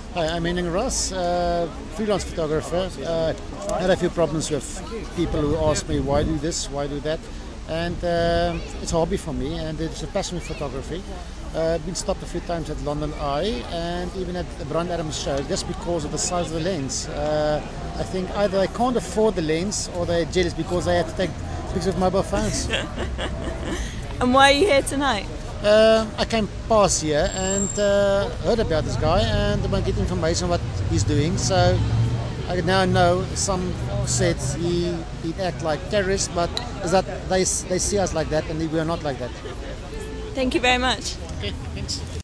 Hi, I'm Henning Ross, freelance photographer. Had a few problems with people who ask me why do this, why do that, and it's a hobby for me, and it's a passion with photography. Been stopped a few times at London Eye and even at the Brand Adams show just because of the size of the lens. I think either they can't afford the lens or they're jealous because they have to take pictures with mobile phones. And why are you here tonight? I came past here and heard about this guy and I want to get information on what he's doing. So I now know some said he'd act like terrorists, but is that they see us like that and we are not like that. Thank you very much. Okay, thanks.